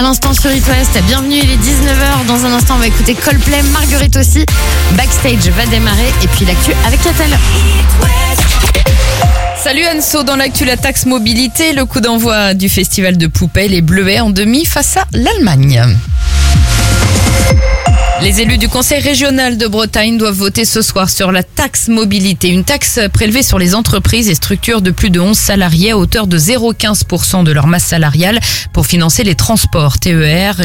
l'instant sur It West. Bienvenue, il est 19h. Dans un instant, on va écouter Coldplay, Marguerite aussi. Backstage va démarrer et puis l'actu avec Catel. Salut Anso, dans l'actu, la taxe mobilité, le coup d'envoi du festival de poupées, les Bleuets en demi face à l'Allemagne. Les élus du Conseil régional de Bretagne doivent voter ce soir sur la taxe mobilité, une taxe prélevée sur les entreprises et structures de plus de 11 salariés à hauteur de 0,15% de leur masse salariale pour financer les transports TER,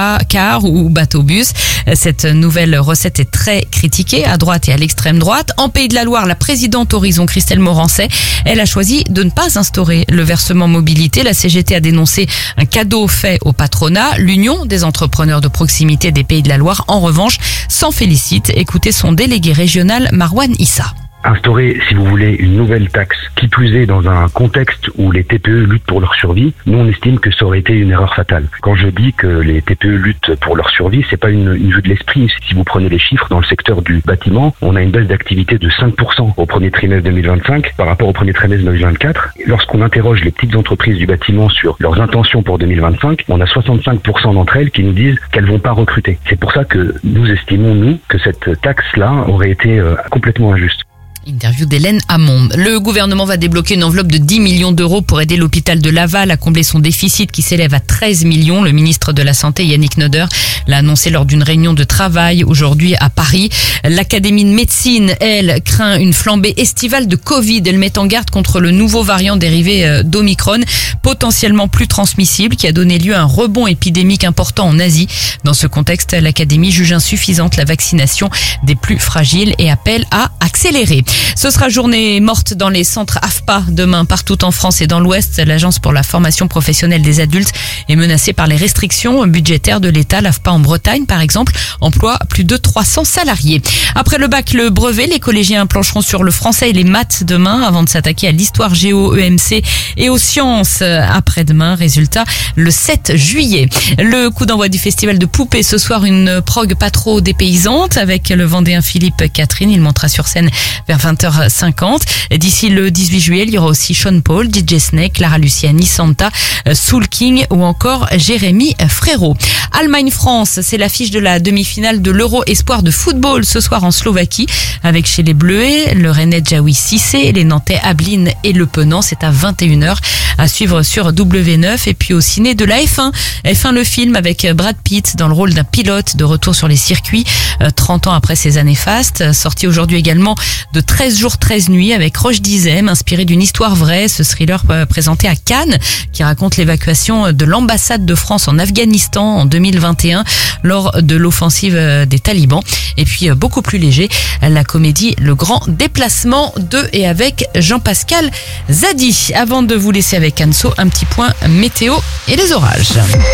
car ou bateau-bus. Cette nouvelle recette est très critiquée à droite et à l'extrême droite. En Pays de la Loire, la présidente Horizon, Christelle Morancet, elle a choisi de ne pas instaurer le versement mobilité. La CGT a dénoncé un cadeau fait au patronat. L'Union des entrepreneurs de proximité des Pays de la Loire, en revanche, s'en félicite. Écoutez son délégué régional Marwan Issa. Instaurer, si vous voulez, une nouvelle taxe, qui plus est dans un contexte où les TPE luttent pour leur survie, nous on estime que ça aurait été une erreur fatale. Quand je dis que les TPE luttent pour leur survie, c'est pas une vue de l'esprit. Si vous prenez les chiffres, dans le secteur du bâtiment, on a une baisse d'activité de 5% au premier trimestre 2025 par rapport au premier trimestre 2024. Lorsqu'on interroge les petites entreprises du bâtiment sur leurs intentions pour 2025, on a 65% d'entre elles qui nous disent qu'elles vont pas recruter. C'est pour ça que nous estimons, nous, que cette taxe-là aurait été complètement injuste. Interview d'Hélène Hamon. Le gouvernement va débloquer une enveloppe de 10 millions d'euros pour aider l'hôpital de Laval à combler son déficit qui s'élève à 13 millions. Le ministre de la Santé, Yannick Noder, l'a annoncé lors d'une réunion de travail aujourd'hui à Paris. L'Académie de médecine, elle, craint une flambée estivale de Covid. Elle met en garde contre le nouveau variant dérivé d'Omicron, potentiellement plus transmissible, qui a donné lieu à un rebond épidémique important en Asie. Dans ce contexte, l'Académie juge insuffisante la vaccination des plus fragiles et appelle à accélérer. Ce sera journée morte dans les centres AFPA demain partout en France et dans l'Ouest. L'Agence pour la formation professionnelle des adultes est menacée par les restrictions budgétaires de l'État. L'AFPA en Bretagne, par exemple, emploie plus de 300 salariés. Après le bac, le brevet, les collégiens plancheront sur le français et les maths demain avant de s'attaquer à l'histoire géo, EMC et aux sciences après-demain. Résultat, le 7 juillet. Le coup d'envoi du festival de poupées ce soir, une prog pas trop dépaysante avec le Vendéen Philippe Catherine. Il montera sur scène vers 20h50. D'ici le 18 juillet, il y aura aussi Sean Paul, DJ Snake, Clara Luciani, Santa, Soul King ou encore Jérémy Frérot. Allemagne-France, c'est l'affiche de la demi-finale de l'Euro Espoir de football ce soir en Slovaquie avec chez les Bleuets, le Rennais Jaoui Cissé, les Nantais Ablin et Le Penant. C'est à 21h à suivre sur W9 et puis au ciné de la F1. F1 le film avec Brad Pitt dans le rôle d'un pilote de retour sur les circuits 30 ans après ses années fastes. Sorti aujourd'hui également de 13 jours 13 nuits avec Roche Dizem, inspiré d'une histoire vraie, ce thriller présenté à Cannes qui raconte l'évacuation de l'ambassade de France en Afghanistan en 2021 lors de l'offensive des talibans. Et puis beaucoup plus léger, la comédie Le Grand Déplacement de et avec Jean-Pascal Zadi. Avant de vous laisser avec Anso, un petit point météo et les orages.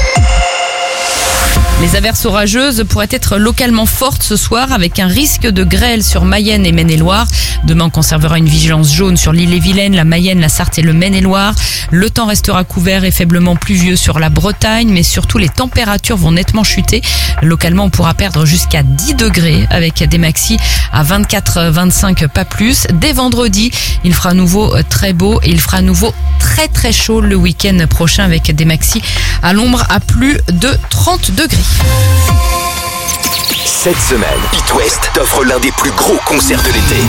Les averses orageuses pourraient être localement fortes ce soir avec un risque de grêle sur Mayenne et Maine-et-Loire. Demain, on conservera une vigilance jaune sur l'Ille-et-Vilaine, la Mayenne, la Sarthe et le Maine-et-Loire. Le temps restera couvert et faiblement pluvieux sur la Bretagne, mais surtout les températures vont nettement chuter. Localement, on pourra perdre jusqu'à 10 degrés avec des maxis à 24-25, pas plus. Dès vendredi, il fera à nouveau très beau et il fera à nouveau très très chaud le week-end prochain avec des maxis à l'ombre à plus de 30 degrés. Cette semaine, It West t'offre l'un des plus gros concerts de l'été.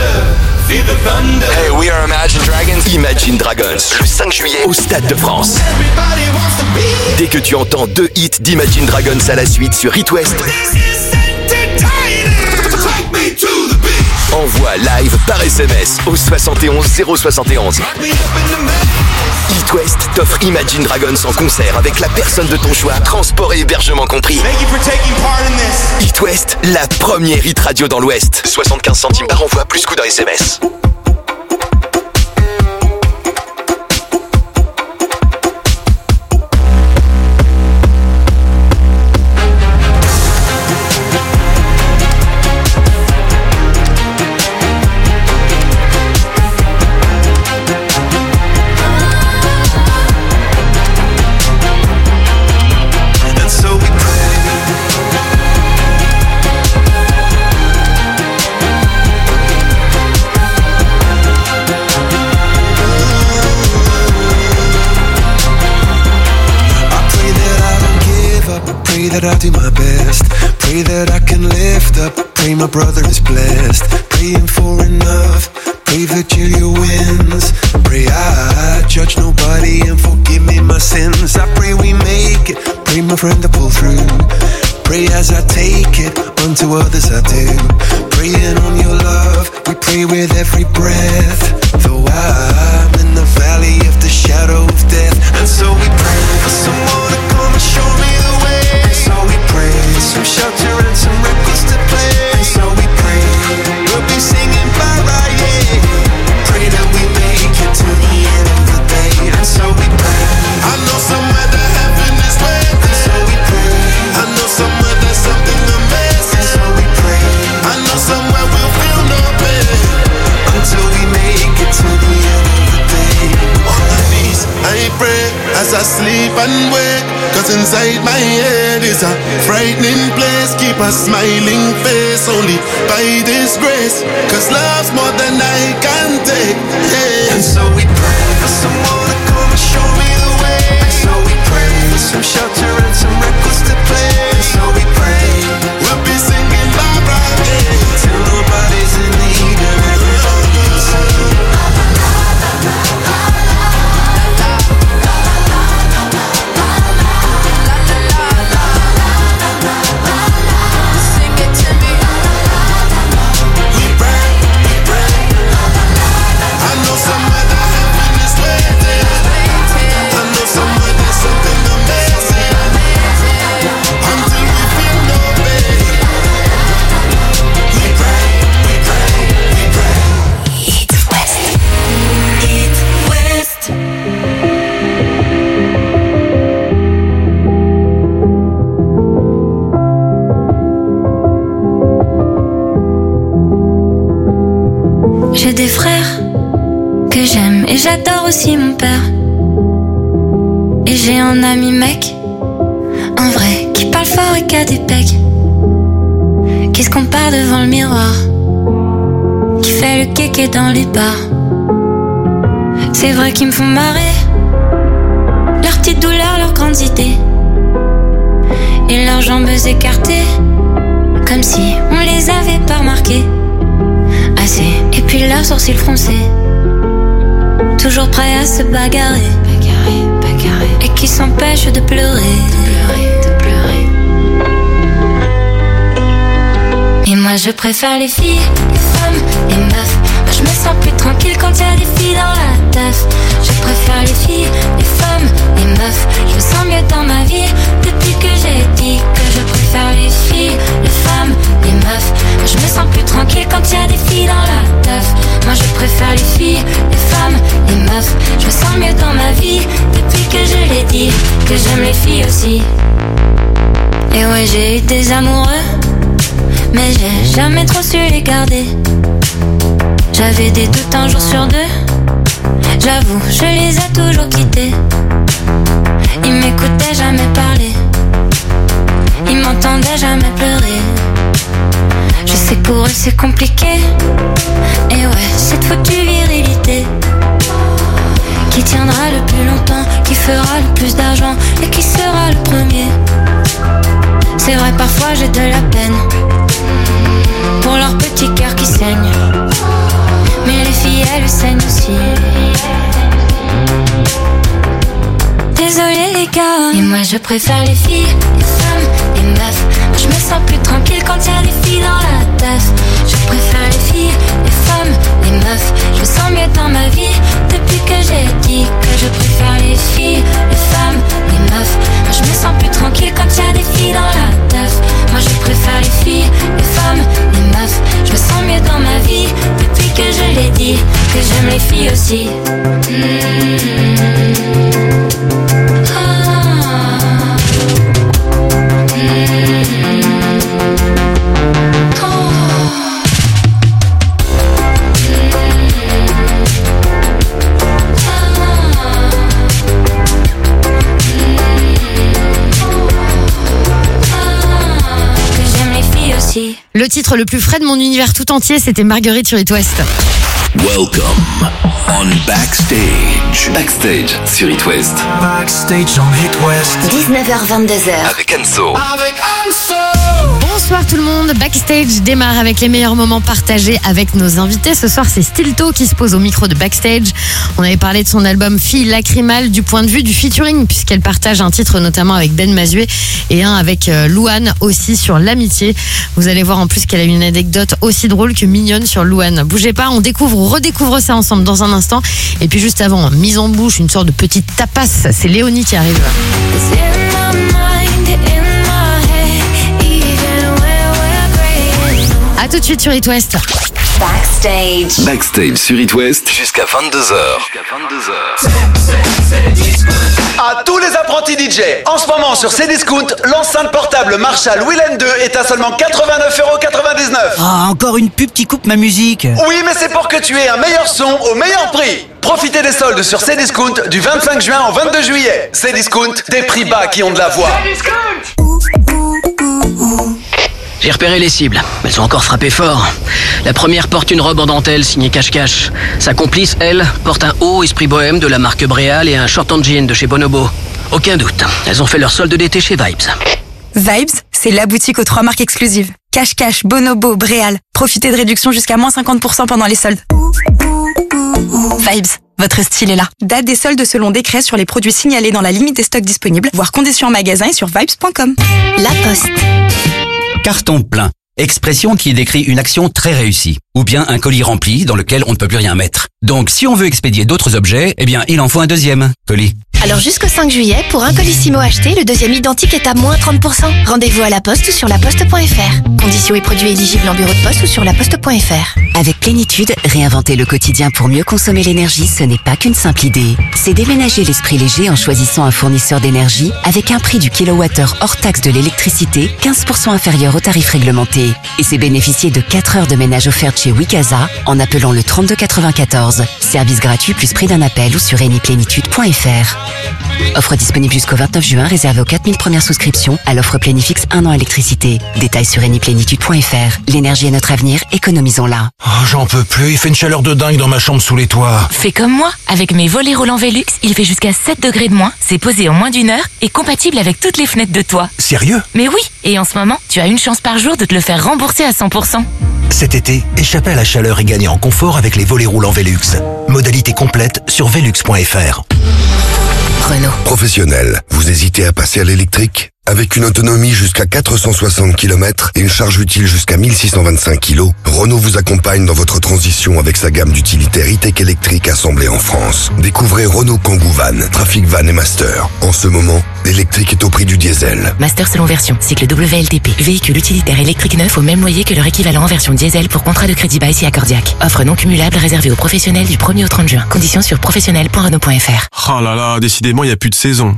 Hey, we are Imagine Dragons. Imagine Dragons, le 5 juillet au Stade de France. Dès que tu entends 2 hits d'Imagine Dragons à la suite sur It West, envoie live par SMS au 71 071. It West t'offre Imagine Dragons en concert avec la personne de ton choix, transport et hébergement compris. It West, la première hit radio dans l'Ouest. 75 centimes par envoi plus coût d'un SMS. that I do my best. Pray that I can lift up. Pray my brother is blessed. Praying for enough. Pray Virgilia wins. Pray I judge nobody and forgive me my sins. I pray we make it. Pray my friend to pull through. Pray as I take it, unto others I do. Praying on your love, we pray with every breath. Though I'm in the valley of the shadow of death. And so we pray for someone to come and show me the way. And so we pray for some shelter and some records to play. And so we pray, we'll be singing bye-bye, yeah. Pray that we make it to the end of the day. And so we pray, I know somewhere that heaven is waiting. And so we pray, I know somewhere there's something amazing. And so we pray, I know somewhere we'll feel no pain until we make it to the end of the day. On my knees, I pray as I sleep and wake. Cause inside my head is a frightening place. Keep a smiling face only by this grace. Cause love's more than I can take, yeah. And so we pray for someone to come and show me the way. And so we pray for some shelter and some records to play. And so we pray, we'll be singing bye-bye, yeah, till nobody's in need of everybody's saying J'ai des frères que j'aime et j'adore aussi mon père. Et j'ai un ami mec, un vrai, qui parle fort et qui a des pecs, qui se compare devant le miroir, qui fait le kéké dans les bars. C'est vrai qu'ils me font marrer, leurs petites douleurs, leurs grandes idées, et leurs jambes écartées, comme si on les avait pas remarquées. Assez, et puis leurs sourcils froncés, toujours prêts à se bagarrer, et qui s'empêchent de pleurer, de pleurer. Et moi je préfère les filles, les femmes, les meufs. Moi je me sens plus tranquille quand y a des filles dans la teuf. Je préfère les filles, les femmes, les meufs. Je me sens mieux dans ma vie depuis que j'ai dit que je préfère les filles, les femmes, les meufs. Moi je me sens plus tranquille quand y a des filles dans la teuf. Moi je préfère les filles, les femmes, les meufs. Je me sens mieux dans ma vie depuis que je l'ai dit que j'aime les filles aussi. Et ouais, j'ai eu des amoureux, mais j'ai jamais trop su les garder. J'avais des doutes un jour sur deux, j'avoue, je les ai toujours quittés. Ils m'écoutaient jamais parler, ils m'entendaient jamais pleurer. Je sais que pour eux c'est compliqué, et ouais, cette foutue virilité qui tiendra le plus longtemps, qui fera le plus d'argent et qui sera le premier. C'est vrai, parfois j'ai de la peine pour leur petit cœur qui saigne, mais les filles elles saignent aussi. Désolé les gars, et moi je préfère les filles, les femmes, les meufs. Moi je me sens plus tranquille quand y a des filles dans la teuf. Je préfère les filles, les femmes, les meufs. Je me sens mieux dans ma vie depuis que j'ai dit que je préfère les filles, les femmes, les meufs. Moi je me sens plus tranquille quand y a des filles dans la teuf. Moi je préfère les filles, les femmes, les meufs. Je me sens mieux dans ma vie depuis que je l'ai dit que j'aime les filles aussi. aussi. Le titre le plus frais de mon univers tout entier, c'était Marguerite sur It West. Welcome on Backstage. Backstage sur It West. Backstage on It West. 19h-22h. Avec Anso. Bonsoir tout le monde, Backstage démarre avec les meilleurs moments partagés avec nos invités. Ce soir, c'est Stilto qui se pose au micro de Backstage. On avait parlé de son album Fille lacrymale du point de vue du featuring, puisqu'elle partage un titre notamment avec Ben Mazué et un avec Louane aussi sur l'amitié. Vous allez voir en plus qu'elle a une anecdote aussi drôle que mignonne sur Louane. Bougez pas, on découvre ou redécouvre ça ensemble dans un instant. Et puis juste avant, mise en bouche, une sorte de petite tapas, c'est Léonie qui arrive. A tout de suite sur It West. Backstage. Backstage sur It West jusqu'à 22h. À tous les apprentis DJ, en ce moment sur Cdiscount, l'enceinte portable Marshall Willen 2 est à seulement 89,99€. Ah, encore une pub qui coupe ma musique. Oui, mais c'est pour que tu aies un meilleur son au meilleur prix. Profitez des soldes sur Cdiscount du 25 juin au 22 juillet. Cdiscount, des prix bas qui ont de la voix. J'ai repéré les cibles. Elles sont encore frappées fort. La première porte une robe en dentelle signée Cache-Cache. Sa complice, elle, porte un haut esprit bohème de la marque Bréal et un short en jean de chez Bonobo. Aucun doute, elles ont fait leur solde d'été chez Vibes. Vibes, c'est la boutique aux 3 marques exclusives. Cache-Cache, Bonobo, Bréal. Profitez de réductions jusqu'à moins 50% pendant les soldes. Vibes, votre style est là. Date des soldes selon décret sur les produits signalés dans la limite des stocks disponibles, voire conditions en magasin et sur vibes.com. La Poste. Carton plein. Expression qui décrit une action très réussie. Ou bien un colis rempli dans lequel on ne peut plus rien mettre. Donc si on veut expédier d'autres objets, eh bien il en faut un deuxième colis. Alors jusqu'au 5 juillet, pour un Colissimo acheté, le deuxième identique est à moins 30%. Rendez-vous à la Poste ou sur laposte.fr. Conditions et produits éligibles en bureau de poste ou sur laposte.fr. Avec Plénitude, réinventer le quotidien pour mieux consommer l'énergie, ce n'est pas qu'une simple idée. C'est déménager l'esprit léger en choisissant un fournisseur d'énergie avec un prix du kilowattheure hors taxe de l'électricité 15% inférieur au tarif réglementé. Et c'est bénéficier de 4 heures de ménage offertes chez Wikaza en appelant le 3294. Service gratuit plus prix d'un appel ou sur eniplénitude.fr. Offre disponible jusqu'au 29 juin, réservée aux 4000 premières souscriptions à l'offre Plénifix 1 an électricité. Détails sur eniplénitude.fr. L'énergie est notre avenir, économisons-la. Oh, j'en peux plus, il fait une chaleur de dingue dans ma chambre sous les toits. Fais comme moi, avec mes volets roulants Velux, il fait jusqu'à 7 degrés de moins, c'est posé en moins d'une heure et compatible avec toutes les fenêtres de toit. Sérieux? Mais oui, et en ce moment, tu as une chance par jour de te le faire rembourser à 100%. Cet été, échappez à la chaleur et gagnez en confort avec les volets roulants Velux. Modalité complète sur velux.fr. Renault. Professionnel, vous hésitez à passer à l'électrique? Avec une autonomie jusqu'à 460 km et une charge utile jusqu'à 1625 kg, Renault vous accompagne dans votre transition avec sa gamme d'utilitaires e-tech électriques assemblés en France. Découvrez Renault Kangoo Van, Trafic Van et Master. En ce moment, l'électrique est au prix du diesel. Master selon version, cycle WLTP. Véhicule utilitaire électrique neuf au même loyer que leur équivalent en version diesel pour contrat de crédit bail si accordiaque. Offre non cumulable réservée aux professionnels du 1er au 30 juin. Conditions sur professionnel.renault.fr. Oh là là, décidément, il n'y a plus de saison.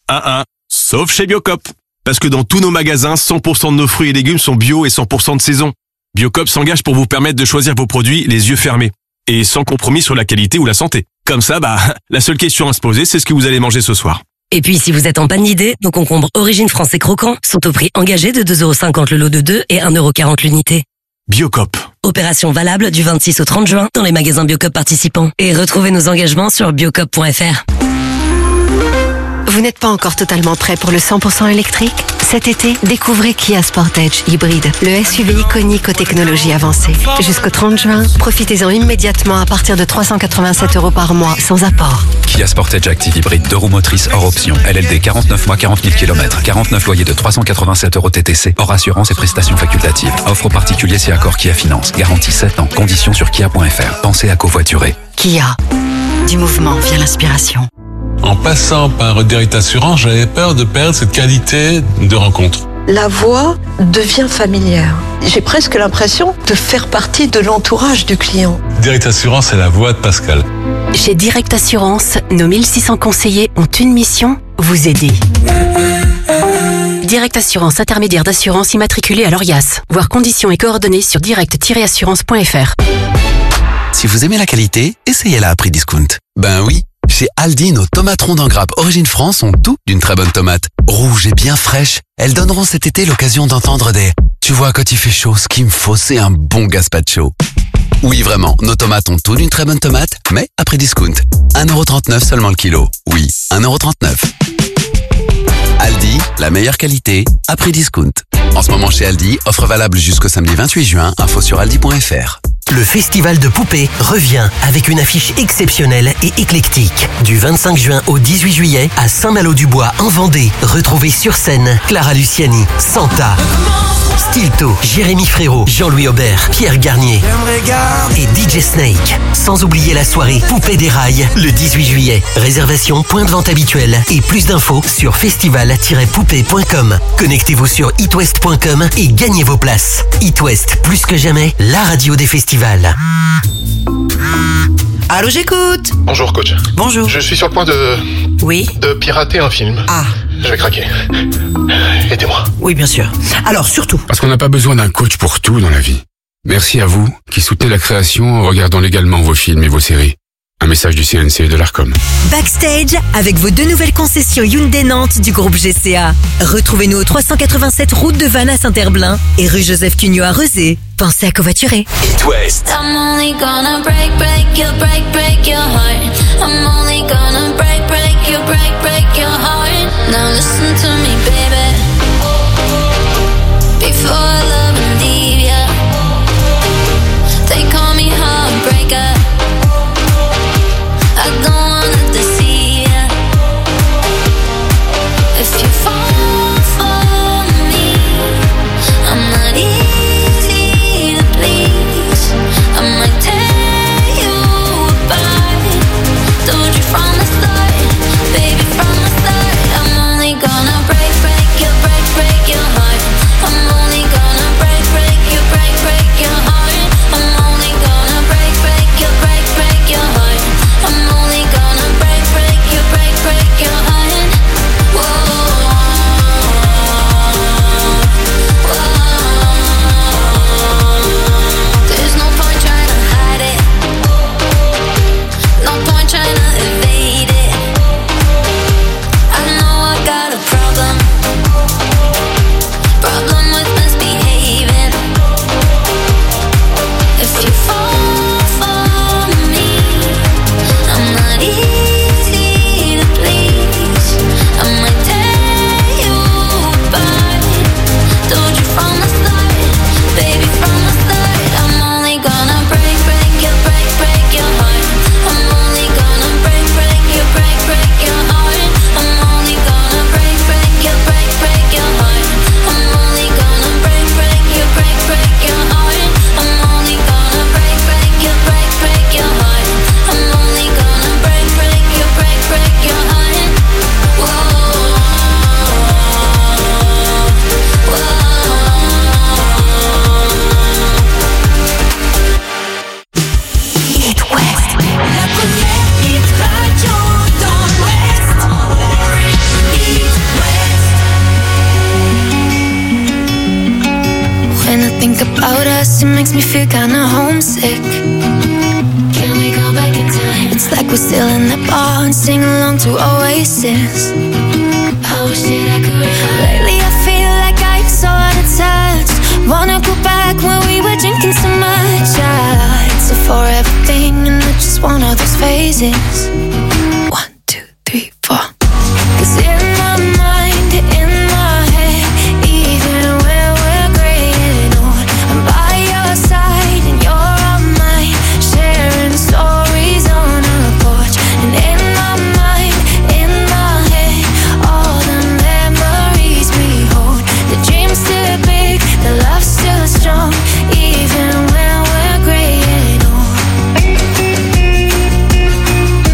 Sauf chez Biocop. Parce que dans tous nos magasins, 100% de nos fruits et légumes sont bio et 100% de saison. Biocop s'engage pour vous permettre de choisir vos produits les yeux fermés. Et sans compromis sur la qualité ou la santé. Comme ça, la seule question à se poser, c'est ce que vous allez manger ce soir. Et puis, si vous êtes en panne d'idées, nos concombres Origine France et Croquants sont au prix engagé de 2,50€ le lot de 2 et 1,40€ l'unité. Biocop. Opération valable du 26 au 30 juin dans les magasins Biocop participants. Et retrouvez nos engagements sur biocop.fr. Vous n'êtes pas encore totalement prêt pour le 100% électrique? Cet été, découvrez Kia Sportage Hybride, le SUV iconique aux technologies avancées. Jusqu'au 30 juin, profitez-en immédiatement à partir de 387€ par mois, sans apport. Kia Sportage Active Hybride, 2 roues motrices hors option. LLD 49 mois, 40 000 km. 49 loyers de 387€ TTC, hors assurance et prestations facultatives. Offre aux particuliers si accord Kia Finance. Garantie 7 ans. Conditions sur kia.fr. Pensez à covoiturer. Kia. Du mouvement vient l'inspiration. En passant par Direct Assurance, j'avais peur de perdre cette qualité de rencontre. La voix devient familière. J'ai presque l'impression de faire partie de l'entourage du client. Direct Assurance, c'est la voix de Pascal. Chez Direct Assurance, nos 1600 conseillers ont une mission, vous aider. Direct Assurance, intermédiaire d'assurance immatriculée à l'ORIAS. Voir conditions et coordonnées sur direct-assurance.fr. Si vous aimez la qualité, essayez-la à prix discount. Ben oui. Chez Aldi, nos tomates rondes en grappe Origine France ont tout d'une très bonne tomate. Rouges et bien fraîches, elles donneront cet été l'occasion d'entendre des Tu vois, quand il fait chaud, ce qu'il me faut, c'est un bon gazpacho. Oui, vraiment, nos tomates ont tout d'une très bonne tomate, mais à prix discount. 1,39€ seulement le kilo. Oui, 1,39€. Aldi, la meilleure qualité, à prix discount. En ce moment chez Aldi, offre valable jusqu'au samedi 28 juin, info sur aldi.fr. Le festival de poupées revient avec une affiche exceptionnelle et éclectique. Du 25 juin au 18 juillet, à Saint-Malo-du-Bois, en Vendée, retrouvez sur scène Clara Luciani, Santa, Stilto, Jérémy Frérot, Jean-Louis Aubert, Pierre Garnier et DJ Snake. Sans oublier la soirée Poupées des Rails, le 18 juillet. Réservation, point de vente habituel et plus d'infos sur festival-poupée.com. Connectez-vous sur itwest.com et gagnez vos places. It West, plus que jamais, la radio des festivals. Allô, j'écoute. Bonjour coach. Bonjour. Je suis sur le point de pirater un film. Ah. Je vais craquer. Aidez-moi. Oui, bien sûr. Alors, surtout. Parce qu'on n'a pas besoin d'un coach pour tout dans la vie. Merci à vous qui soutenez la création en regardant légalement vos films et vos séries. Un message du CNC et de l'ARCOM. Backstage avec vos 2 nouvelles concessions Hyundai Nantes du groupe GCA. Retrouvez-nous au 387 route de Vannes à Saint-Herblain et rue Joseph Cugnot à Rezé. Pensez à covoiturer. It West. I'm only gonna break your heart. I'm only gonna break your heart. Now listen to me, baby. Before I love and leave ya, they call me heartbreaker. I don't wanna deceive ya. If you fall for me, I'm not easy to please. I might tear you apart. Told you from the start, baby, from the start. I'm only gonna break your heart. I'm only gonna break your heart. I'm only gonna break your heart. I'm only gonna break your heart. Whoa, there's no point trying to hide it. No point trying to evade it. I know I got a problem with misbehaving. If you fall for me, I'm not easy to please. I might tear you apart. Told you from the start, baby, from the start. I'm only gonna break your heart. I'm only gonna break your heart. I'm only gonna break your heart. I'm only gonna break your heart. I'm only gonna break your heart. I'm only gonna break your heart. Whoa, It West. La première hit radio dans l'Ouest. It West. When I think about us, it makes me feel kinda homesick. Can we go back in time? It's like we're still in the bar and sing along to Oasis. I wish that I could. Lately I feel like I'm so out of touch. Wanna go back when we were drinking so much. It's a for everything and it's just one of those phases. 1, 2, 3, 4. 'Cause in my mind, in my head, even when we're graying old, I'm by your side and you're on mine, sharing stories on a porch. And in my mind, in my head, all the memories we hold. The dream's still big, the love's still strong, even when we're graying old.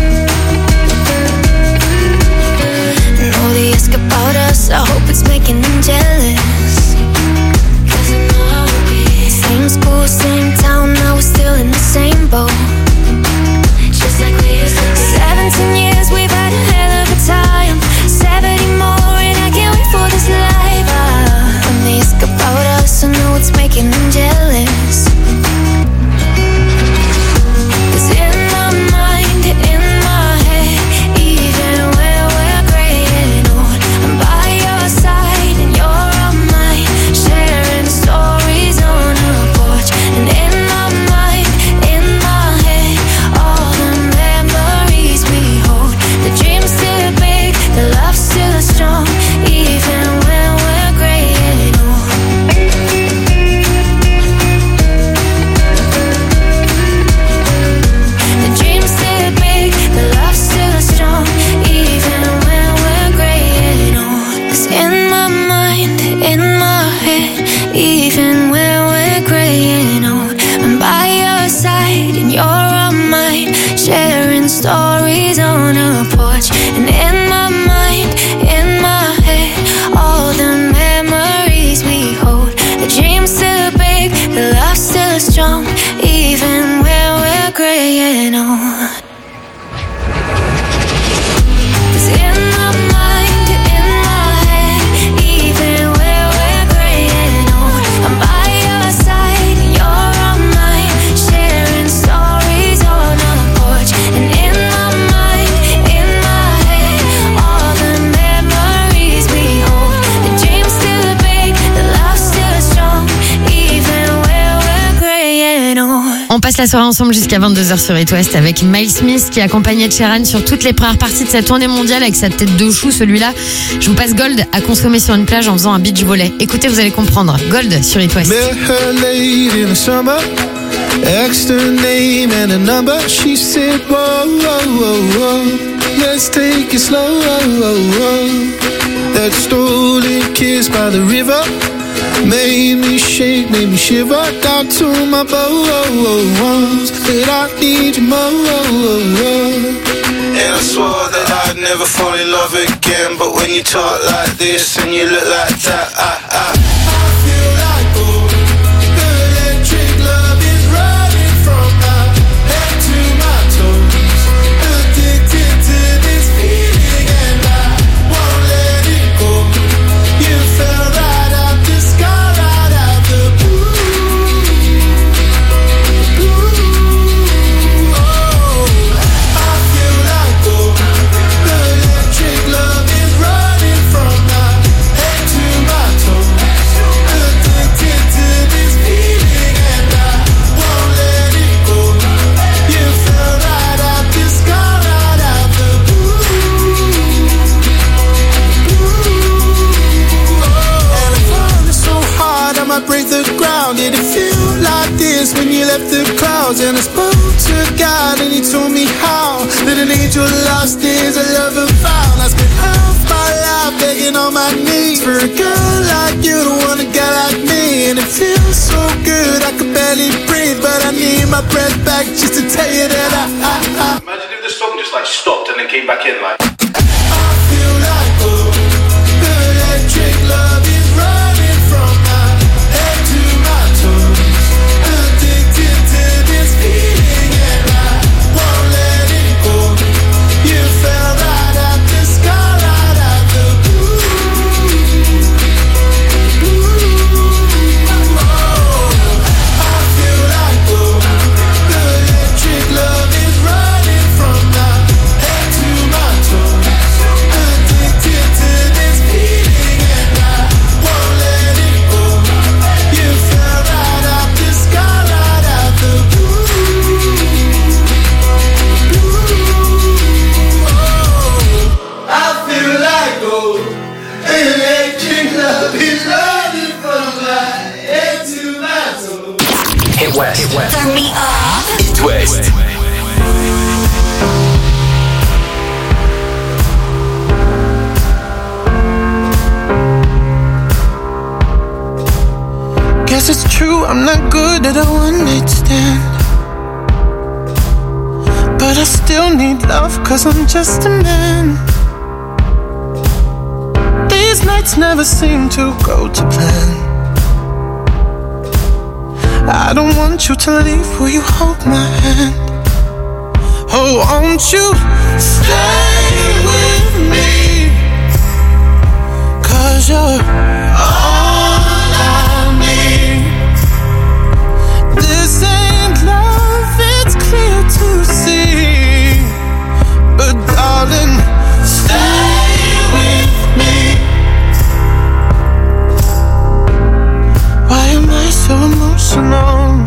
strong, even when we're graying old. On passe la soirée ensemble jusqu'à 22h sur It West avec Miles Smith qui accompagnait Ed Sheeran sur toutes les premières parties de sa tournée mondiale avec sa tête de chou, celui-là. Je vous passe Gold à consommer sur une plage en faisant un beach volley. Écoutez, vous allez comprendre. Gold sur It West. Asked her name and a number. She said, whoa, whoa, whoa, whoa. Let's take it slow. That stolen kiss by the river made me shake, made me shiver. Down to my bones. Said I need you more. And I swore that I'd never fall in love again. But when you talk like this and you look like that, I feel like gold. Break the ground, did it feel like this when you left the clouds? And I spoke to God and he told me how that an angel lost is a lover found. I spent half my life begging on my knees for a girl like you to want a guy like me. And it feels so good I could barely breathe, but I need my breath back just to tell you that I Imagine if the song just like stopped and then came back in like I feel like oh, the electric love is running from my head to my toes. Addicted to this feeling and I won't let it go. You fell right out the sky, right out the blue. I feel like oh, the electric love is running from my head to my toes. Addicted to this feeling and I won't let it go. You fell right out the sky, right out the blue. I feel like gold. Electric love is running from my head to my toes. Hit West. Turn me up. Hit West. Guess it's true, I'm not good at a one-night stand. But I still need love, cause I'm just a man. These nights never seem to go to plan. I don't want you to leave, will you hold my hand? Oh, won't you stay with me? Cause you're all I need. This ain't love, it's clear to see. But darling, stay with me. Why am I so emotional?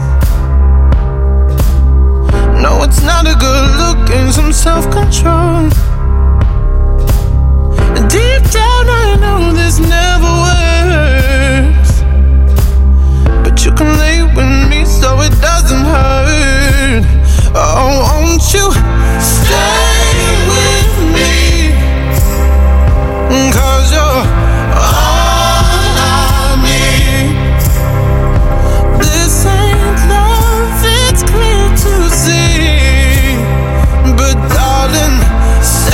No, it's not a good look and some self-control. Deep down I know this never works, but you can lay with me so it doesn't hurt. Oh, won't you stay with me? Cause you're all I need. This ain't love, it's clear to see. But darling, stay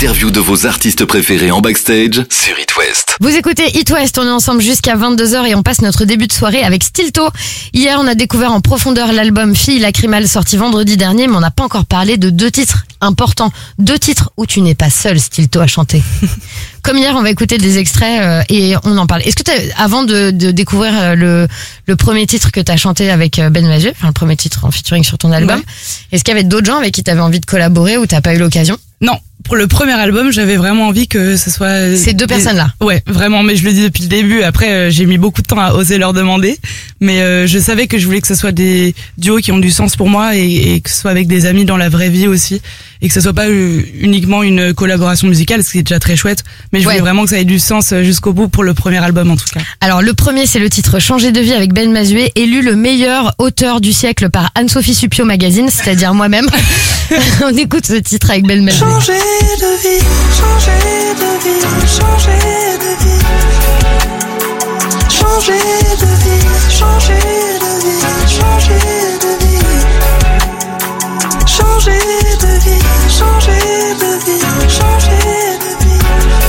l'interview de vos artistes préférés en backstage sur It West. Vous écoutez It West, on est ensemble jusqu'à 22h et on passe notre début de soirée avec Stilto. Hier, on a découvert en profondeur l'album Fille Lacrymale sorti vendredi dernier, mais on n'a pas encore parlé de 2 titres importants. 2 titres où tu n'es pas seul, Stilto, à chanter. Comme hier, on va écouter des extraits et on en parle. Est-ce que avant de découvrir le premier titre que t'as chanté avec Ben Mazué, enfin le premier titre en featuring sur ton album, est-ce qu'il y avait d'autres gens avec qui t'avais envie de collaborer ou t'as pas eu l'occasion? Non, pour le premier album, j'avais vraiment envie que ce soit... Ces 2 personnes-là. Ouais, vraiment, mais je le dis depuis le début. Après, j'ai mis beaucoup de temps à oser leur demander. Mais je savais que je voulais que ce soit des duos qui ont du sens pour moi et que ce soit avec des amis dans la vraie vie aussi. Et que ce soit pas uniquement une collaboration musicale, ce qui est déjà très chouette. Mais je voulais vraiment que ça ait du sens jusqu'au bout pour le premier album en tout cas. Alors le premier, c'est le titre Changer de vie avec Ben Mazué, élu le meilleur auteur du siècle par Anne-Sophie Suppiot Magazine, c'est-à-dire moi-même. On écoute ce titre avec Ben Mazué. Changer de vie, changer de vie, changer de vie. Changer de vie, changer de vie, changer de vie. Changer de vie, changer de vie, changer de vie.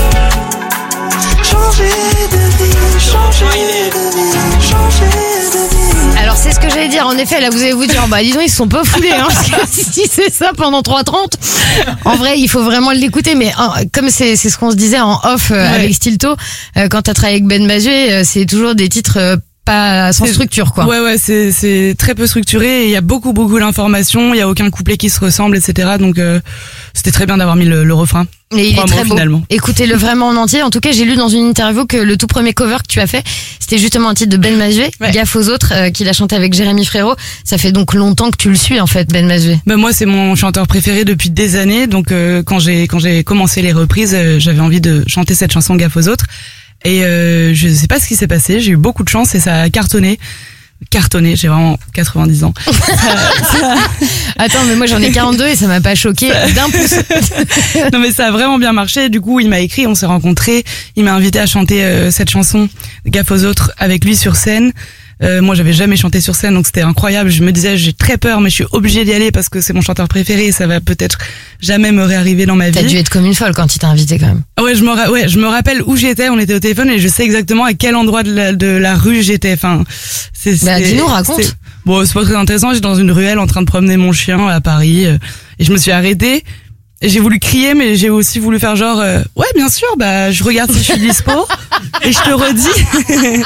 Changer de vie, changer de vie, changer de vie. Alors c'est ce que j'allais dire, en effet, là vous allez vous dire, bah dis donc ils se sont pas foulés, hein, parce que si c'est ça pendant 3h30, en vrai il faut vraiment l'écouter, mais comme c'est ce qu'on se disait en off avec Stilto, quand t'as travaillé avec Ben Mazué, c'est toujours des titres pas sans structure quoi. Ouais, c'est très peu structuré, il y a beaucoup d'informations, il y a aucun couplet qui se ressemble, etc. Donc c'était très bien d'avoir mis le refrain. Et il est très beau. Finalement. Écoutez-le vraiment en entier. En tout cas, j'ai lu dans une interview que le tout premier cover que tu as fait, c'était justement un titre de Ben Mazué, Gaffe aux autres, qu'il a chanté avec Jérémy Frérot. Ça fait donc longtemps que tu le suis en fait, Ben Mazué. Ben moi, c'est mon chanteur préféré depuis des années. Donc quand j'ai commencé les reprises, j'avais envie de chanter cette chanson Gaffe aux autres. Et je sais pas ce qui s'est passé. J'ai eu beaucoup de chance et ça a cartonné. J'ai vraiment 90 ans. Attends, mais moi j'en ai 42 et ça m'a pas choqué d'un pouce. Non mais ça a vraiment bien marché. Du coup, il m'a écrit, on s'est rencontrés. Il m'a invité à chanter cette chanson Gaffe aux autres avec lui sur scène. Moi, j'avais jamais chanté sur scène, donc c'était incroyable. Je me disais, j'ai très peur, mais je suis obligée d'y aller parce que c'est mon chanteur préféré et ça va peut-être jamais me réarriver dans ma vie. T'as dû être comme une folle quand il t'a invité quand même. Ouais, je me rappelle où j'étais. On était au téléphone et je sais exactement à quel endroit de la rue j'étais. Enfin, dis-nous, raconte. Bon, c'est pas très intéressant. J'étais dans une ruelle en train de promener mon chien à Paris et je me suis arrêtée. Et j'ai voulu crier, mais j'ai aussi voulu faire genre, ouais, bien sûr, bah, je regarde si je suis dispo et je te redis.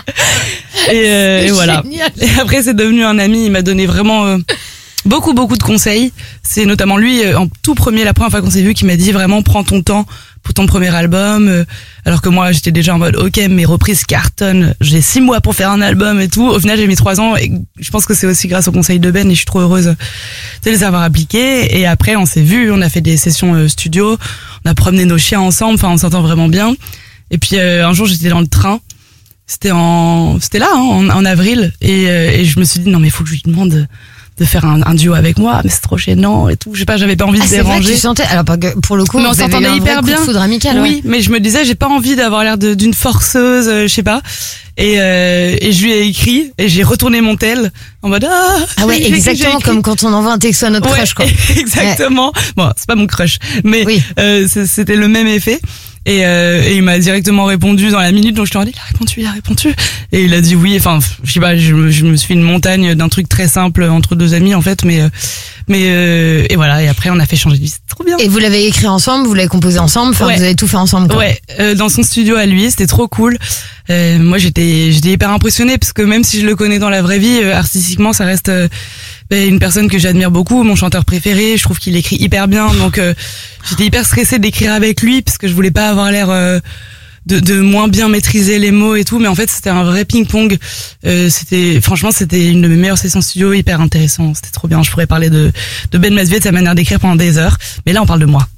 Et voilà. Et après, c'est devenu un ami. Il m'a donné vraiment beaucoup de conseils. C'est notamment lui, en tout premier, la première fois qu'on s'est vu, qui m'a dit vraiment, prends ton temps pour ton premier album. Alors que moi, j'étais déjà en mode, ok, mes reprises cartonnent. J'ai 6 mois pour faire un album et tout. Au final, j'ai mis 3 ans. Et je pense que c'est aussi grâce aux conseils de Ben et je suis trop heureuse de les avoir appliqués. Et après, on s'est vu, on a fait des sessions studio. On a promené nos chiens ensemble. Enfin, on s'entend vraiment bien. Et puis, un jour, j'étais dans le train. C'était là, hein, en avril. Et je me suis dit, non, mais il faut que je lui demande de faire un duo avec moi, mais c'est trop gênant et tout. Je sais pas, j'avais pas envie de déranger. C'est vrai que tu sentais, alors pour le coup, mais on s'entendait hyper bien. Foudre amical, oui, mais je me disais, j'ai pas envie d'avoir l'air d'une forceuse, je sais pas. Et je lui ai écrit et j'ai retourné mon tel en mode ah ouais, exactement comme quand on envoie un texto à notre crush quoi. Exactement. Ouais. Bon, c'est pas mon crush, mais oui. C'était le même effet. Et il m'a directement répondu dans la minute, donc je lui ai dit il a répondu. Et il a dit oui, enfin, je sais pas, je me suis fait une montagne d'un truc très simple entre 2 amis en fait, mais et voilà, et après on a fait changer de vie, c'était trop bien. Et vous l'avez écrit ensemble, vous l'avez composé ensemble, enfin vous avez tout fait ensemble quoi. Ouais, dans son studio à lui, c'était trop cool. Moi j'étais hyper impressionnée parce que même si je le connais dans la vraie vie, artistiquement ça reste une personne que j'admire beaucoup, mon chanteur préféré, je trouve qu'il écrit hyper bien, donc j'étais hyper stressée d'écrire avec lui parce que je voulais pas avoir l'air de moins bien maîtriser les mots et tout, mais en fait c'était un vrai ping-pong. Franchement c'était une de mes meilleures sessions studio, hyper intéressant, c'était trop bien. Je pourrais parler de Ben Mazué, de sa manière d'écrire pendant des heures, mais là on parle de moi.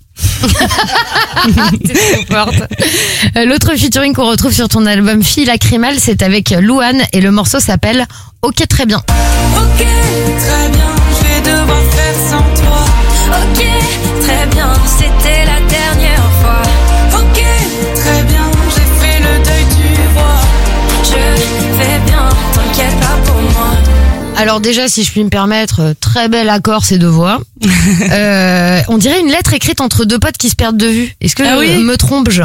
C'est trop forte. L'autre featuring qu'on retrouve sur ton album Fille Lacrymale, c'est avec Louane et le morceau s'appelle Ok très bien. Ok très bien, je vais devoir faire sans toi. Ok très bien, c'était la dernière fois. Ok très bien, j'ai fait le deuil, tu vois. Je vais bien, t'inquiète pas pour moi. Alors déjà, si je puis me permettre, très bel accord ces deux voix. On dirait une lettre écrite entre deux potes qui se perdent de vue. Est-ce que je me trompe-je?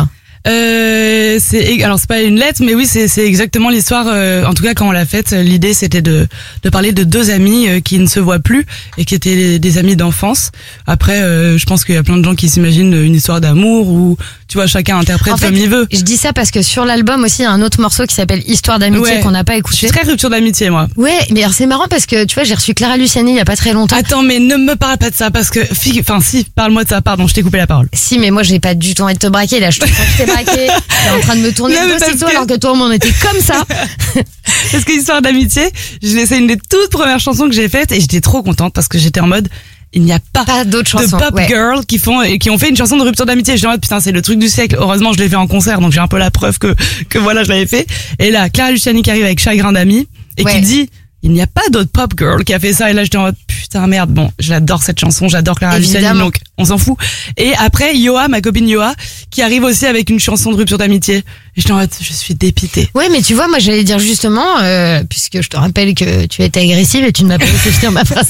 Alors c'est pas une lettre, mais oui, c'est exactement l'histoire. En tout cas, quand on l'a faite, l'idée c'était de parler de deux amis qui ne se voient plus et qui étaient des amis d'enfance. Après, je pense qu'il y a plein de gens qui s'imaginent une histoire d'amour ou tu vois, chacun interprète comme il veut. Je dis ça parce que sur l'album aussi, il y a un autre morceau qui s'appelle Histoire d'amitié qu'on n'a pas écouté. Je suis très rupture d'amitié, moi. Ouais, mais alors c'est marrant parce que tu vois, j'ai reçu Clara Luciani il y a pas très longtemps. Attends, mais ne me parle pas de ça parce que si, parle-moi de ça. Pardon, je t'ai coupé la parole. Si, mais moi j'ai pas du tout envie de te braquer là. Je te sens que t'es braqué. T'es en train de me tourner le dos, c'est toi, alors que toi, on était comme ça. Parce que Histoire d'amitié, je laissais une des toutes premières chansons que j'ai faites et j'étais trop contente parce que j'étais en mode, il n'y a pas d'autres chansons de pop girl qui ont fait une chanson de rupture d'amitié. J'étais en mode, putain, c'est le truc du siècle. Heureusement, je l'ai fait en concert, donc j'ai un peu la preuve que voilà, je l'avais fait. Et là, Clara Luciani qui arrive avec Chagrin d'amis et qui dit, il n'y a pas d'autre pop girl qui a fait ça. Et là, j'étais en mode, putain, merde. Bon, j'adore cette chanson, j'adore Clara Luciani, donc on s'en fout. Et après, Yoa, ma copine Yoa, qui arrive aussi avec une chanson de rupture d'amitié. Et j'étais en mode, je suis dépitée. Ouais, mais tu vois, moi, j'allais dire justement, puisque je te rappelle que tu étais agressive et tu ne m'as pas laissé finir ma phrase.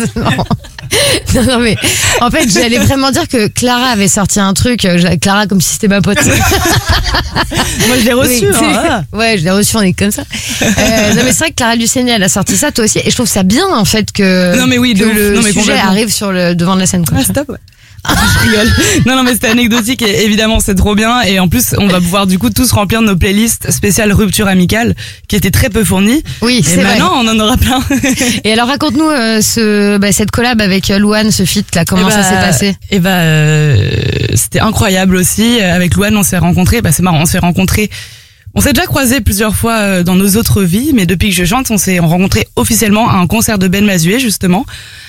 Non, mais en fait, j'allais vraiment dire que Clara avait sorti un truc. Clara, comme si c'était ma pote. Moi, je l'ai reçu. Ouais, je l'ai reçu, on est comme ça. Non, mais c'est vrai que Clara Luciani, elle a sorti ça, toi aussi. Et je trouve ça bien, en fait, que, non, mais oui, le sujet arrive sur le devant de la scène. Comme ça. Stop, ouais. Je rigole. Non, mais c'était anecdotique et évidemment c'est trop bien et en plus on va pouvoir du coup tous remplir nos playlists spéciales rupture amicale qui étaient très peu fournies. Oui, c'est vrai. Et maintenant on en aura plein. Et alors raconte-nous cette collab avec Louane, ce feat là, comment ça s'est passé? C'était incroyable aussi. Avec Louane on s'est rencontrés, c'est marrant, on s'est déjà croisés plusieurs fois dans nos autres vies, mais depuis que je chante, on s'est rencontrés officiellement à un concert de Ben Mazué, justement.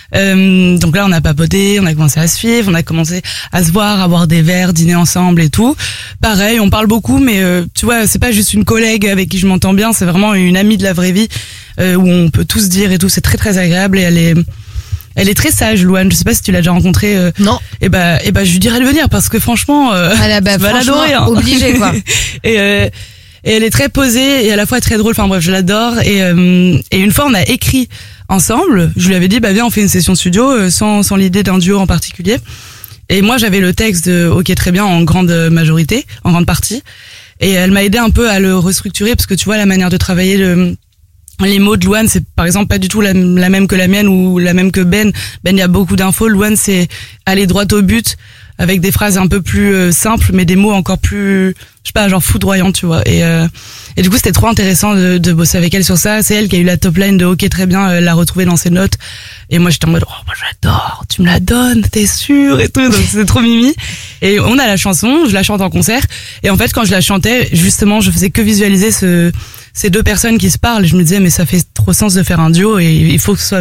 Donc là, on a papoté, on a commencé à se suivre, on a commencé à se voir, à boire des verres, dîner ensemble et tout. Pareil, on parle beaucoup, mais tu vois, c'est pas juste une collègue avec qui je m'entends bien, c'est vraiment une amie de la vraie vie, où on peut tout se dire et tout, c'est très très agréable et elle est très sage, Louane. Je sais pas si tu l'as déjà rencontrée. Non. Et je lui dirais de venir parce que franchement, tu vas l'adorer. Hein. Obligé, quoi. Et elle est très posée et à la fois très drôle. Enfin bref, je l'adore. Et une fois, on a écrit ensemble. Je lui avais dit, viens, on fait une session studio sans l'idée d'un duo en particulier. Et moi, j'avais le texte de OK, très bien, en grande majorité, en grande partie. Et elle m'a aidé un peu à le restructurer parce que tu vois, la manière de travailler les mots de Louane, c'est par exemple pas du tout la même que la mienne ou la même que Ben. Ben, il y a beaucoup d'infos. Louane, c'est aller droit au but avec des phrases un peu plus simples, mais des mots encore plus, je sais pas, genre foudroyants, tu vois. Et du coup, c'était trop intéressant de bosser avec elle sur ça. C'est elle qui a eu la top line de OK, très bien, la retrouver dans ses notes. Et moi, j'étais en mode, moi j'adore, tu me la donnes, t'es sûr et tout. Donc c'était trop mimi. Et on a la chanson, je la chante en concert. Et en fait, quand je la chantais, justement, je faisais que visualiser ces deux personnes qui se parlent. Et je me disais, mais ça fait trop sens de faire un duo et il faut que ce soit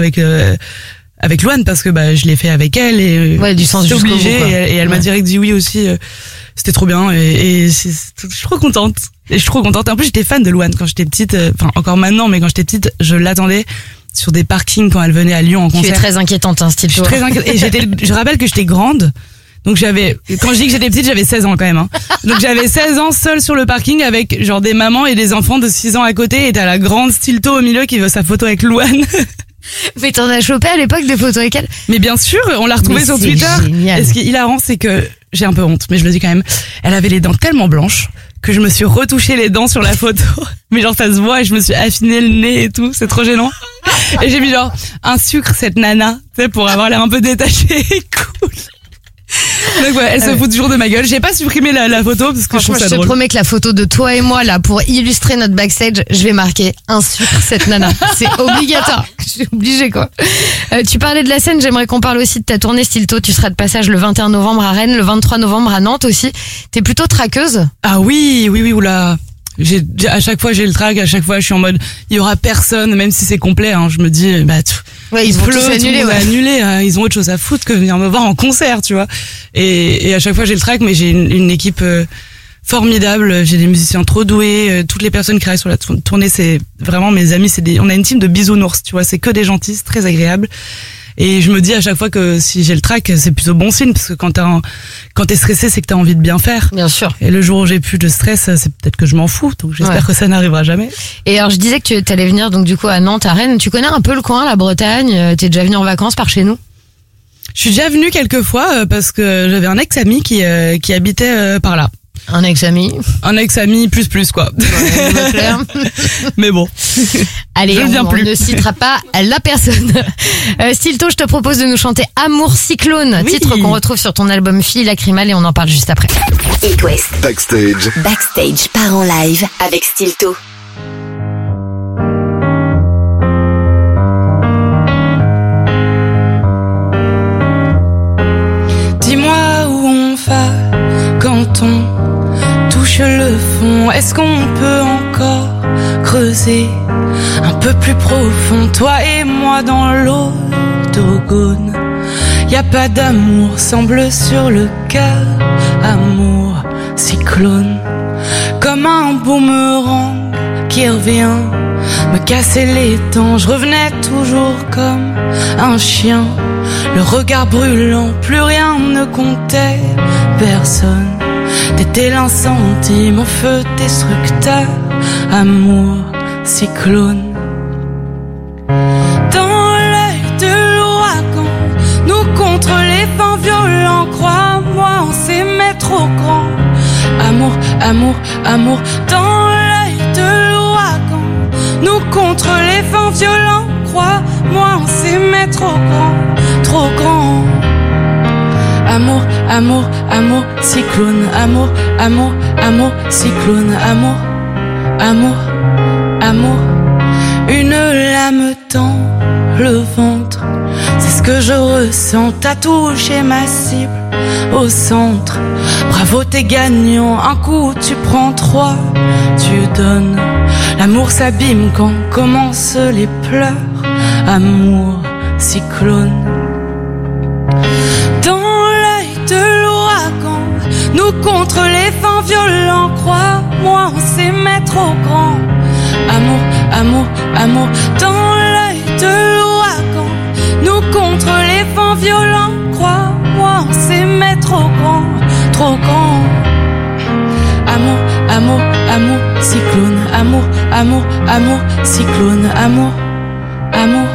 avec Louane parce que je l'ai fait avec elle et du sens jusqu'au bout, quoi. Et elle m'a direct dit oui aussi. C'était trop bien et je suis trop contente. Et je suis trop contente. En plus, j'étais fan de Louane quand j'étais petite. Enfin, encore maintenant, mais quand j'étais petite, je l'attendais sur des parkings quand elle venait à Lyon en concert. Tu es très inquiétante, hein, style. Je suis très inquiétante. Et je rappelle que j'étais grande. Donc quand je dis que j'étais petite, j'avais 16 ans quand même. Hein. Donc j'avais 16 ans seule sur le parking avec genre des mamans et des enfants de 6 ans à côté et t'as la grande Stilto au milieu qui veut sa photo avec Louane. Mais t'en as chopé à l'époque des photos avec elle? Mais bien sûr, on l'a retrouvée sur Twitter. Génial. Et ce qui est hilarant, c'est que j'ai un peu honte, mais je le dis quand même. Elle avait les dents tellement blanches que je me suis retouché les dents sur la photo. Mais genre ça se voit et je me suis affiné le nez et tout, c'est trop gênant. Et j'ai mis genre un sucre cette nana, tu sais, pour avoir l'air un peu détachée et cool. Donc ouais, elle se fout toujours de ma gueule. J'ai pas supprimé la photo parce que je trouve ça drôle. Je te promets que la photo de toi et moi là, pour illustrer notre backstage, je vais marquer un sucre cette nana. C'est obligatoire. Je suis obligée, quoi. Tu parlais de la scène, j'aimerais qu'on parle aussi de ta tournée Stilto. Tu seras de passage le 21 novembre à Rennes, le 23 novembre à Nantes aussi. T'es plutôt traqueuse? Ah oui, oula. À chaque fois j'ai le trac, à chaque fois je suis en mode il y aura personne, même si c'est complet, hein, je me dis ils vont tous annuler, hein, ils ont autre chose à foutre que venir me voir en concert, tu vois. Et à chaque fois j'ai le trac, mais j'ai une équipe formidable, j'ai des musiciens trop doués, toutes les personnes qui travaillent sur la tournée c'est vraiment mes amis, on a une team de bisounours, tu vois, c'est que des gentils, c'est très agréable. Et je me dis à chaque fois que si j'ai le trac, c'est plutôt bon signe, parce que quand t'es stressé, c'est que t'as envie de bien faire. Bien sûr. Et le jour où j'ai plus de stress, c'est peut-être que je m'en fous, donc j'espère que ça n'arrivera jamais. Et alors je disais que tu allais venir donc du coup à Nantes, à Rennes. Tu connais un peu le coin, la Bretagne? T'es déjà venu en vacances par chez nous? Je suis déjà venue quelques fois parce que j'avais un ex-ami qui habitait par là. Un ex-ami plus quoi. Ouais, clair. Mais bon. Allez, on ne citera pas la personne. Stilto, je te propose de nous chanter Amour Cyclone, titre qu'on retrouve sur ton album Filles Lacrymales, et on en parle juste après. It West. Backstage. Backstage part en live avec Stilto. Dis-moi où on va quand on touche le fond. Est-ce qu'on peut encore creuser un peu plus profond, toi et moi dans l'autogone? Y a pas d'amour, semble sur le cœur. Amour cyclone, comme un boomerang qui revient me casser les dents. Je revenais toujours comme un chien, le regard brûlant, plus rien ne comptait, personne. T'étais l'incendie, mon feu destructeur. Amour cyclone. Dans l'œil de l'ouragan, nous contre les vents violents. Crois-moi, on s'aimait trop grand. Amour, amour, amour. Dans l'œil de l'ouragan, nous contre les vents violents. Crois-moi, on s'aimait trop grand, trop grand. Amour, amour, amour, cyclone. Amour, amour, amour, cyclone. Amour, amour, amour. Une lame dans le ventre, c'est ce que je ressens. T'as touché ma cible au centre. Bravo, t'es gagnant. Un coup, tu prends 3, tu donnes. L'amour s'abîme quand commencent les pleurs. Amour cyclone. Nous contre les vents violents, crois-moi, on s'aimait trop grand. Amour, amour, amour, dans l'œil de l'ouragan. Nous contre les vents violents, crois-moi, on s'aimait trop grand, trop grand. Amour, amour, amour, cyclone. Amour, amour, amour, cyclone. Amour, amour.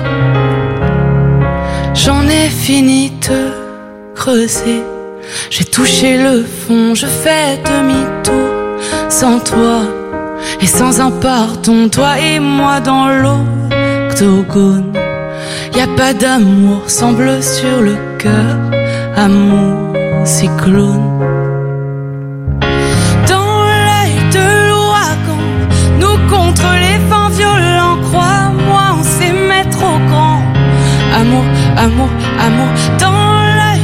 J'en ai fini de creuser. J'ai touché le fond, je fais demi-tour sans toi et sans un pardon, toi et moi dans l'octogone. Y a pas d'amour, semble sur le cœur. Amour cyclone. Dans l'œil de l'ouragan, nous contre les vents violents. Crois-moi, on s'aimait trop grand. Amour, amour, amour. Dans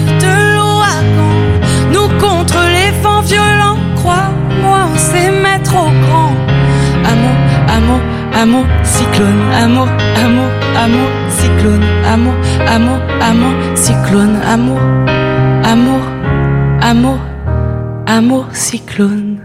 contre les vents violents, crois-moi, on s'aimait trop grand. Amour, amour, amour, cyclone. Amour, amour, amour, cyclone. Amour, amour, amour, cyclone. Amour, amour, amour, amour, cyclone.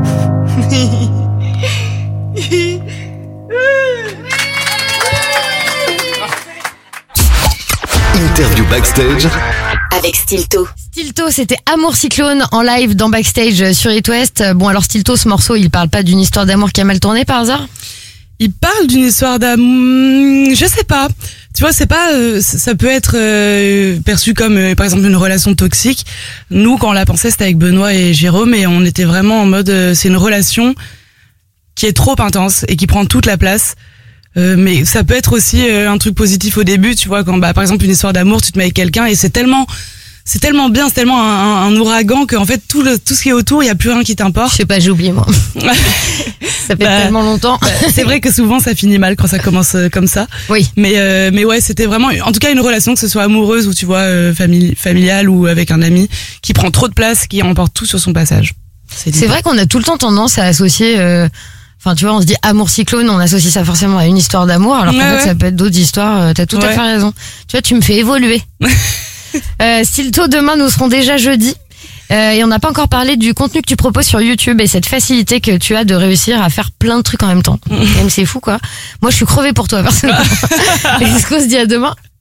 Interview backstage avec Stilto. Stilto, c'était Amour Cyclone en live dans Backstage sur It West. Bon, alors Stilto, ce morceau, il parle pas d'une histoire d'amour qui a mal tourné par hasard? Il parle d'une histoire d'amour, je sais pas. Tu vois, c'est pas, ça peut être perçu comme, par exemple, une relation toxique. Nous, quand on l'a pensé, c'était avec Benoît et Jérôme, et on était vraiment en mode, c'est une relation qui est trop intense et qui prend toute la place. Mais ça peut être aussi un truc positif au début, tu vois, quand par exemple une histoire d'amour, tu te mets avec quelqu'un et c'est tellement bien, c'est tellement un ouragan qu'en fait tout ce qui est autour, il y a plus rien qui t'importe. Je sais pas, j'ai oublié moi. Ça fait tellement longtemps. C'est vrai que souvent ça finit mal quand ça commence comme ça. Oui. Mais ouais, c'était vraiment, en tout cas, une relation, que ce soit amoureuse ou tu vois familiale ou avec un ami, qui prend trop de place, qui emporte tout sur son passage. C'est vrai qu'on a tout le temps tendance à associer. Enfin, tu vois, on se dit amour cyclone, on associe ça forcément à une histoire d'amour, alors qu'en fait, ça peut être d'autres histoires. T'as tout à fait raison. Tu vois, tu me fais évoluer. Stilto, demain, nous serons déjà jeudi. Et on n'a pas encore parlé du contenu que tu proposes sur YouTube et cette facilité que tu as de réussir à faire plein de trucs en même temps. Même c'est fou, quoi. Moi, je suis crevée pour toi, personnellement. Est-ce qu'on se dit à demain?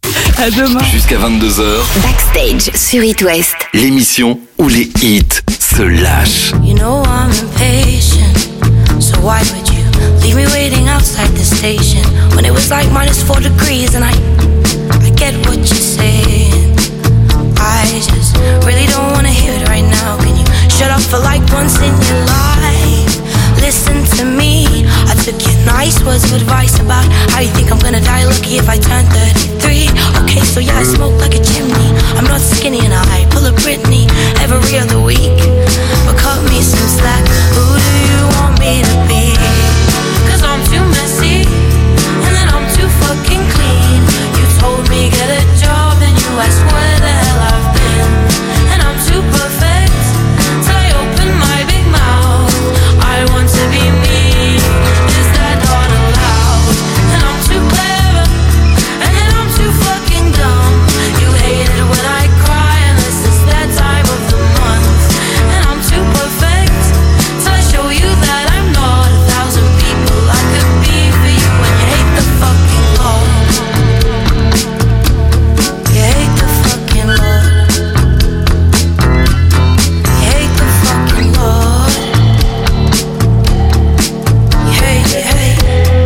À demain. Jusqu'à 22h, Backstage sur It West. l'émission où les hits se lâchent. You know I'm impatient, so why would you leave me waiting outside the station when it was like -4 degrees and I get what you're saying. I just really don't wanna hear it right now. Can you shut up for like once in your life? Listen to me. I took your nice words of advice about how you think I'm gonna die lucky if I turn 33. Okay, so yeah, I smoke like a chimney. I'm not skinny and I pull a Britney every other week. But cut me some slack. Who do you want me to be? 'Cause I'm too messy and then I'm too fucking clean. You told me get a job and you asked where the hell I've been. And I'm too perfect till I open my big mouth. I want to be me. Is that not allowed? And I'm too clever and then I'm too fucking dumb. You hate it when I cry and this is that time of the month. And I'm too perfect till I show you that I'm not 1,000 people I could be for you. And you hate the fucking Lord. You hate the fucking Lord. You hate the fucking Lord. You hate, you hate.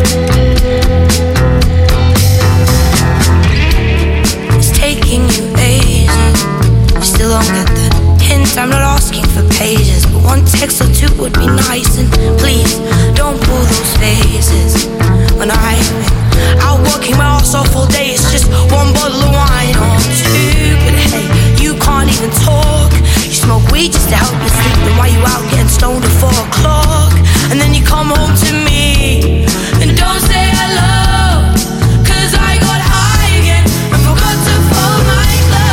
It's taking you ages. You still don't get the hint. I'm not asking for pages, but one text or two would be nice. And please don't pull those faces. When I've been out working my ass off all day, it's just one bottle of wine or two. But hey, you can't even talk. You smoke weed just to help you sleep. Then why you out getting stoned at 4 o'clock? And then you come home to me and don't say hello. 'Cause I got high again and forgot to fold my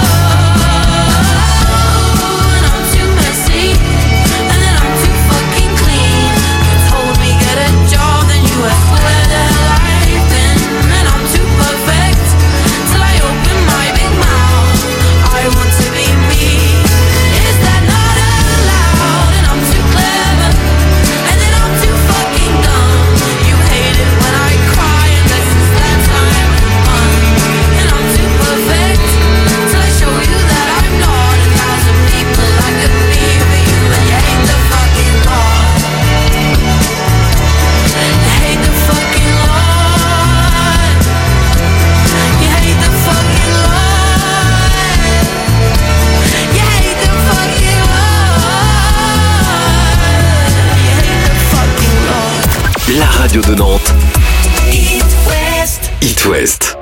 clothes. And I'm too messy and then I'm too fucking clean. You told me get a job, then you asked where the hell I've been. And I'm too perfect till I open my big mouth. I want to be me. Is that not allowed? And I'm too clever and then I'm too fucking dumb. You hate it when I cry and this is that time of the month. And I'm too perfect till I show you that I'm not 1,000 people I could be for you. And you hate the fucking Lord. You hate the fucking Lord. You hate the fucking Lord. You hate the fucking Lord. You hate the fucking Lord. La radio de Nantes, It West. It West.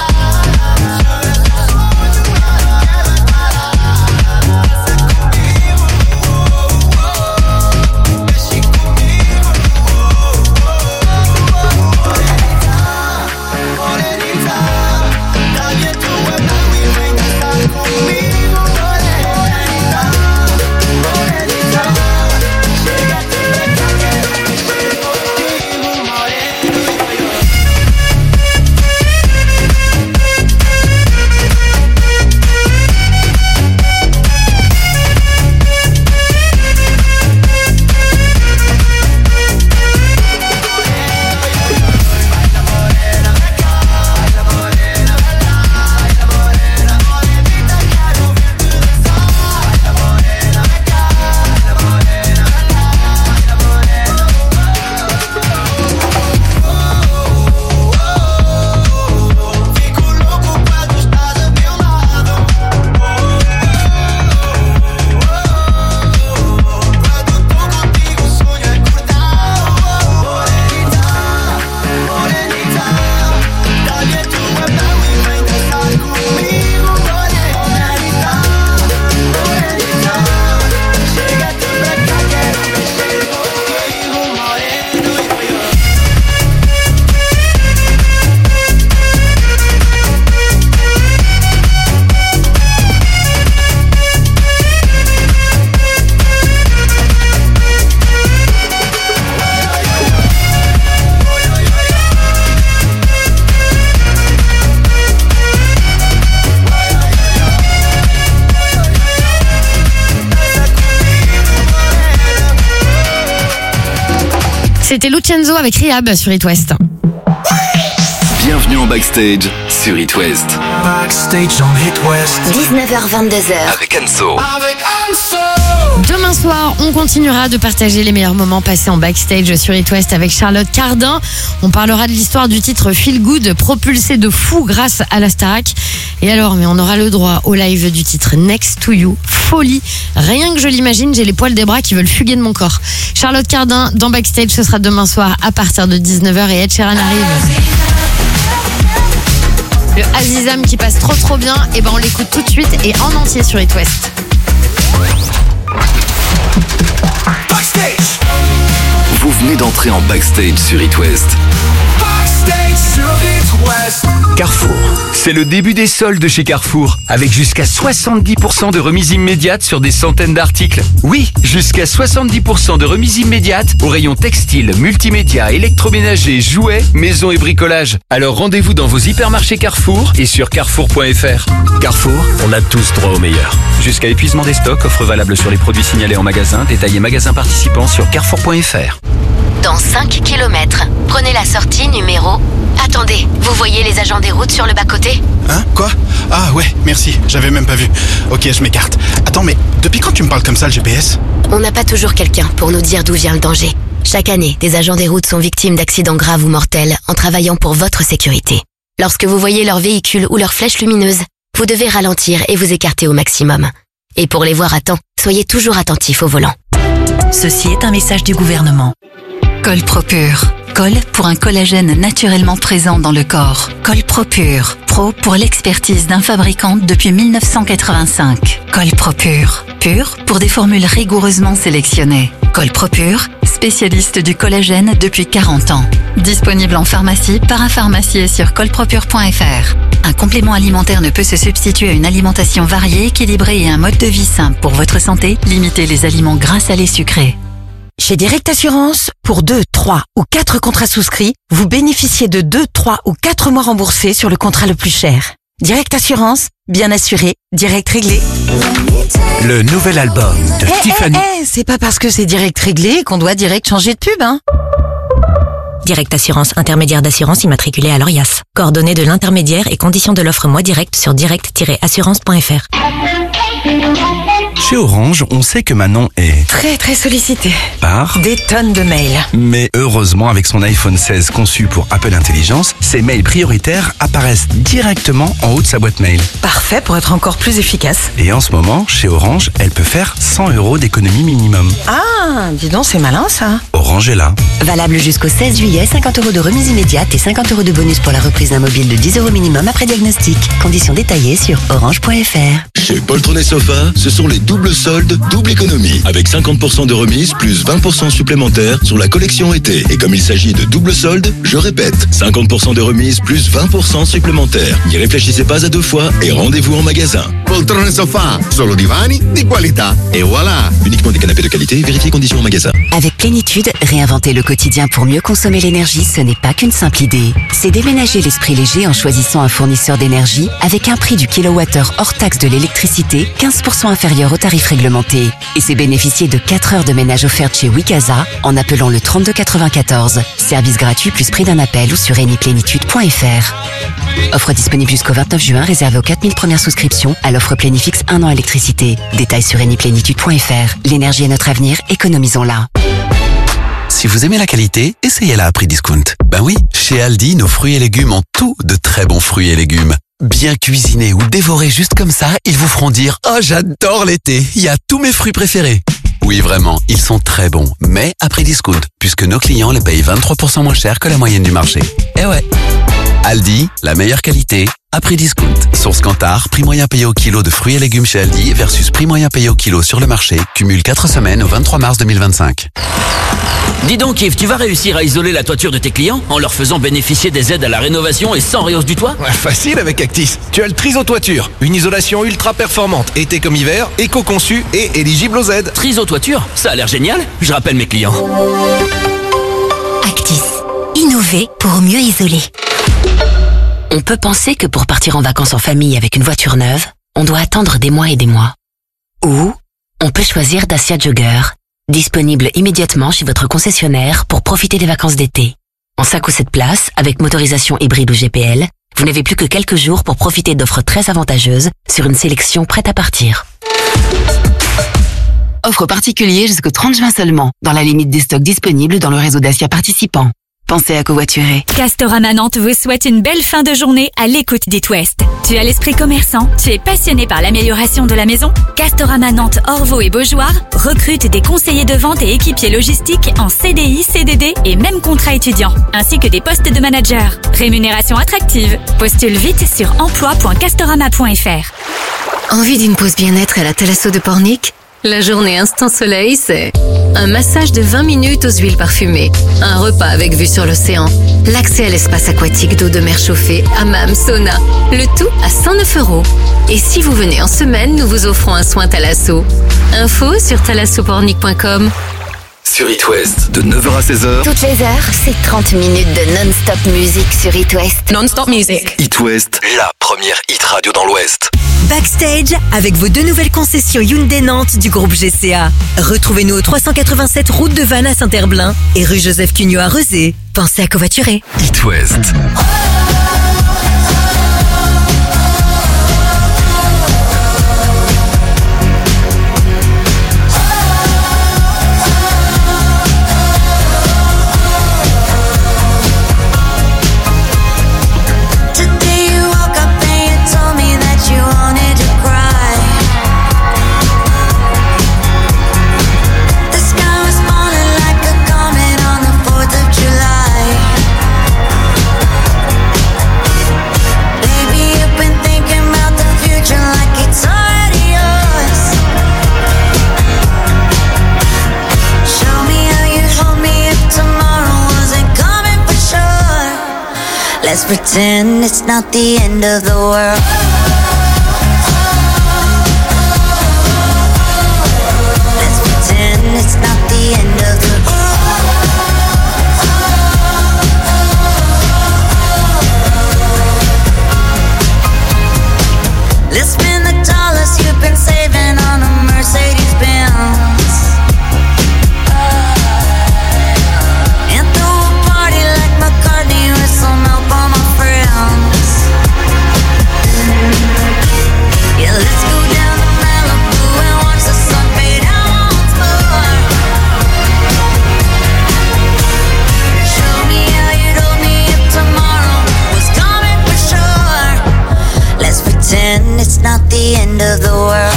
Comigo C'était Lucenzo avec Rihab sur It West. Bienvenue en Backstage sur It West. Backstage on It West. 19h-22h. Avec Anso. Demain soir, on continuera de partager les meilleurs moments passés en backstage sur It West avec Charlotte Cardin. On parlera de l'histoire du titre Feel Good, propulsé de fou grâce à la Starac. Et alors, mais on aura le droit au live du titre Next to You. Folie. Rien que je l'imagine, j'ai les poils des bras qui veulent fuguer de mon corps. Charlotte Cardin dans Backstage, ce sera demain soir à partir de 19h et Ed Sheeran arrive. Le Azizam qui passe trop bien, et ben on l'écoute tout de suite et en entier sur It West. Backstage. Vous venez d'entrer en Backstage sur It West. Backstage sur It West. Carrefour. C'est le début des soldes chez Carrefour, avec jusqu'à 70% de remise immédiate sur des centaines d'articles. Oui, jusqu'à 70% de remise immédiate au rayon textile, multimédia, électroménager, jouets, maison et bricolage. Alors rendez-vous dans vos hypermarchés Carrefour et sur carrefour.fr. Carrefour, on a tous droit au meilleur. Jusqu'à épuisement des stocks, offre valable sur les produits signalés en magasin, détaillés magasin participant sur carrefour.fr. Dans 5 km, prenez la sortie numéro... Attendez, vous voyez les agents des routes sur le bas-côté ? Hein ? Quoi ? Ah ouais, merci, j'avais même pas vu. Ok, je m'écarte. Attends, mais depuis quand tu me parles comme ça, le GPS ? On n'a pas toujours quelqu'un pour nous dire d'où vient le danger. Chaque année, des agents des routes sont victimes d'accidents graves ou mortels en travaillant pour votre sécurité. Lorsque vous voyez leur véhicule ou leur flèche lumineuse, vous devez ralentir et vous écarter au maximum. Et pour les voir à temps, soyez toujours attentifs au volant. Ceci est un message du gouvernement. Col Propure. Col pour un collagène naturellement présent dans le corps. Col Propure. Pro pour l'expertise d'un fabricant depuis 1985. Col Propure. Pur pour des formules rigoureusement sélectionnées. Col Propure, spécialiste du collagène depuis 40 ans. Disponible en pharmacie, parapharmacie et sur colpropure.fr. Un complément alimentaire ne peut se substituer à une alimentation variée, équilibrée et un mode de vie simple pour votre santé. Limitez les aliments gras, salés, sucrés. Chez Direct Assurance, pour 2, 3 ou 4 contrats souscrits, vous bénéficiez de 2, 3 ou 4 mois remboursés sur le contrat le plus cher. Direct Assurance, bien assuré, direct réglé. Le nouvel album de Tiffany... c'est pas parce que c'est direct réglé qu'on doit direct changer de pub, hein. Direct Assurance, intermédiaire d'assurance immatriculé à l'ORIAS. Coordonnées de l'intermédiaire et conditions de l'offre Moi Direct sur direct-assurance.fr. Chez Orange, on sait que Manon est très sollicité par des tonnes de mails. Mais heureusement, avec son iPhone 16 conçu pour Apple Intelligence, ses mails prioritaires apparaissent directement en haut de sa boîte mail. Parfait pour être encore plus efficace. Et en ce moment, chez Orange, elle peut faire 100 € d'économie minimum. Ah, dis donc, c'est malin ça. Orange est là. Valable jusqu'au 16 juillet, 50 € de remise immédiate et 50 € de bonus pour la reprise d'un mobile de 10 € minimum après diagnostic. Conditions détaillées sur orange.fr. Chez Poltron et Sofa, ce sont les doubles soldes, double économie. Avec 50% de remise plus 20% supplémentaires sur la collection été. Et comme il s'agit de double soldes, je répète, 50% de remise plus 20% supplémentaires. N'y réfléchissez pas à deux fois et rendez-vous en magasin. Poltron et Sofa, solo divani di qualità. Et voilà. Uniquement des canapés de qualité, vérifiez conditions en magasin. Avec Plénitude, réinventer le quotidien pour mieux consommer l'énergie, ce n'est pas qu'une simple idée. C'est déménager l'esprit léger en choisissant un fournisseur d'énergie avec un prix du kilowattheure hors taxe de l'électricité 15% inférieur au tarif réglementé. Et c'est bénéficier de 4 heures de ménage offertes chez Wikaza en appelant le 3294. Service gratuit plus prix d'un appel ou sur eniplénitude.fr. Offre disponible jusqu'au 29 juin, réservée aux 4000 premières souscriptions à l'offre Plénifix 1 an électricité. Détails sur eniplénitude.fr. L'énergie est notre avenir, économisons-la. Si vous aimez la qualité, essayez-la à prix discount. Ben oui, chez Aldi, nos fruits et légumes ont tout de très bons fruits et légumes. Bien cuisinés ou dévorés juste comme ça, ils vous feront dire « Oh, j'adore l'été, il y a tous mes fruits préférés !» Oui, vraiment, ils sont très bons, mais à prix discount, puisque nos clients les payent 23% moins cher que la moyenne du marché. Eh ouais. Aldi, la meilleure qualité, à prix discount. Source Kantar, prix moyen payé au kilo de fruits et légumes chez Aldi versus prix moyen payé au kilo sur le marché, cumule 4 semaines au 23 mars 2025. Dis donc Yves, tu vas réussir à isoler la toiture de tes clients en leur faisant bénéficier des aides à la rénovation et sans réhausse du toit ? Ouais, facile avec Actis. Tu as le Triso Toiture, une isolation ultra performante, été comme hiver, éco-conçue et éligible aux aides. Triso Toiture, ça a l'air génial. Je rappelle mes clients. Actis. Innover pour mieux isoler. On peut penser que pour partir en vacances en famille avec une voiture neuve, on doit attendre des mois et des mois. Ou on peut choisir Dacia Jogger, Disponible immédiatement chez votre concessionnaire pour profiter des vacances d'été. En 5 ou 7 places, avec motorisation hybride ou GPL, vous n'avez plus que quelques jours pour profiter d'offres très avantageuses sur une sélection prête à partir. Offre particulière jusqu'au 30 juin seulement, dans la limite des stocks disponibles dans le réseau Dacia participant. Pensez à covoiturer. Castorama Nantes vous souhaite une belle fin de journée à l'écoute d'It West. Tu as l'esprit commerçant, tu es passionné par l'amélioration de la maison? Castorama Nantes, Orvaux et Beaujoire recrute des conseillers de vente et équipiers logistiques en CDI, CDD et même contrat étudiant, ainsi que des postes de manager. Rémunération attractive. Postule vite sur emploi.castorama.fr. Envie d'une pause bien-être à la Thalasso de Pornic? La journée Instant Soleil, c'est un massage de 20 minutes aux huiles parfumées, un repas avec vue sur l'océan, l'accès à l'espace aquatique d'eau de mer chauffée, hammam, sauna, le tout à 109 €. Et si vous venez en semaine, nous vous offrons un soin Thalasso. Info sur thalassopornic.com. Sur It West, de 9h à 16h. Toutes les heures, c'est 30 minutes de non-stop musique sur It West. Non-stop music. It West, la première hit radio dans l'Ouest. Backstage avec vos 2 nouvelles concessions Hyundai Nantes du groupe GCA. Retrouvez-nous au 387 route de Vannes à Saint-Herblain et rue Joseph Cugnot à Rezé. Pensez à covoiturer. It West. Let's pretend it's not the end of the world. Let's pretend it's not the end of the world. Let's spend the dollars you've been saving on a Mercedes-Benz. Yeah, let's go down to Malibu and watch the sun fade out once more. Show me how you'd hold me if tomorrow was coming for sure. Let's pretend it's not the end of the world.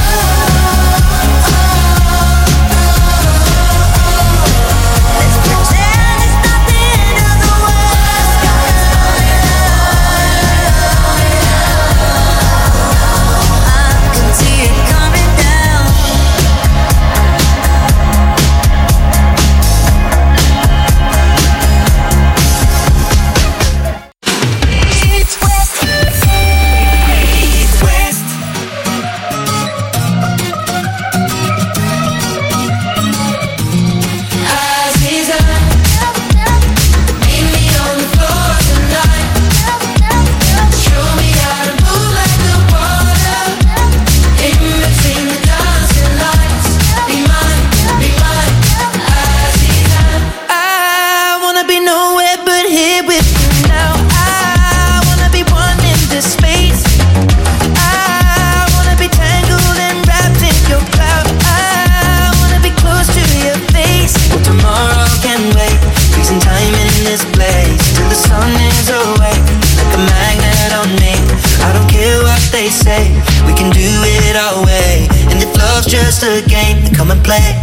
Just a game, then come and play.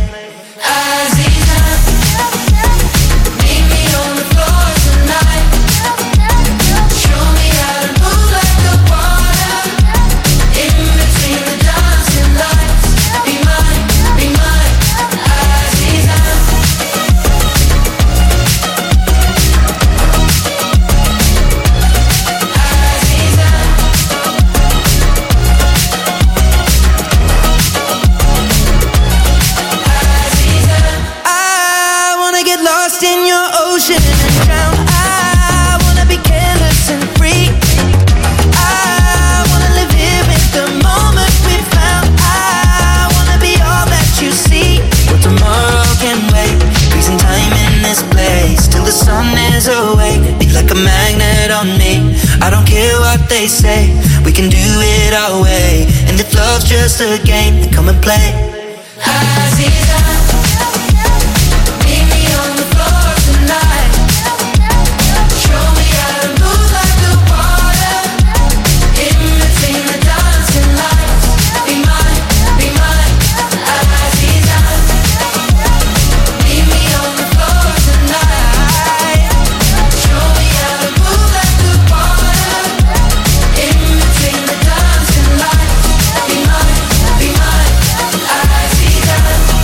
care what they say. We can do it our way. And if love's just a game, then come and play. Aziza, meet me on the floor tonight. Show me how to move like the water. In between the dancing lights. Be mine, Aziza. Meet me on the floor tonight. Show me how to move like the water. In between the dancing lights. Be mine, Aziza.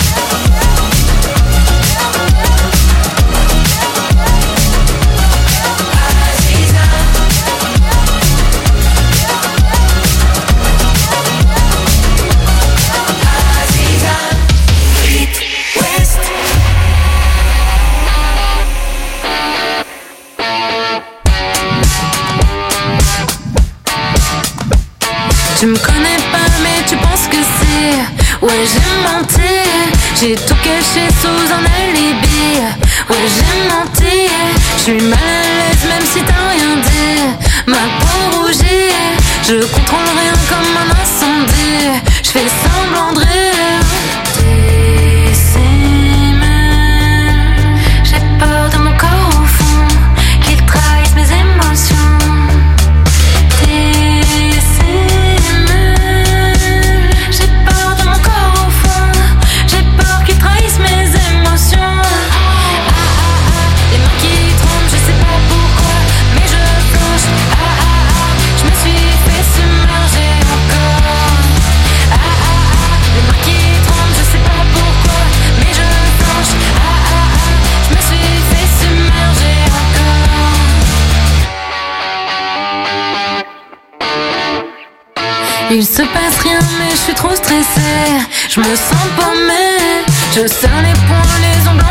Tu me connais pas mais tu penses que c'est. Ouais j'ai menti. J'ai tout caché sous un alibi. Ouais j'ai menti. J'suis mal à l'aise même si t'as rien dit. Ma peau rougit. Je contrôle rien comme un incendie. J'fais semblant de rire. J'ai peur de mon corps au fond, qu'il trahisse mes émotions. J'ai peur de mon corps au fond, j'ai peur qu'il trahisse mes émotions. Les mains qui tremblent, je sais pas pourquoi, mais je plonge. Je me suis fait submerger encore. Les mains qui tremblent, je sais pas pourquoi, mais je plonge. Je me suis fait submerger encore. Il se passe rien mais je suis trop stressée. Je me sens paumée. Je serre les poings, les ongles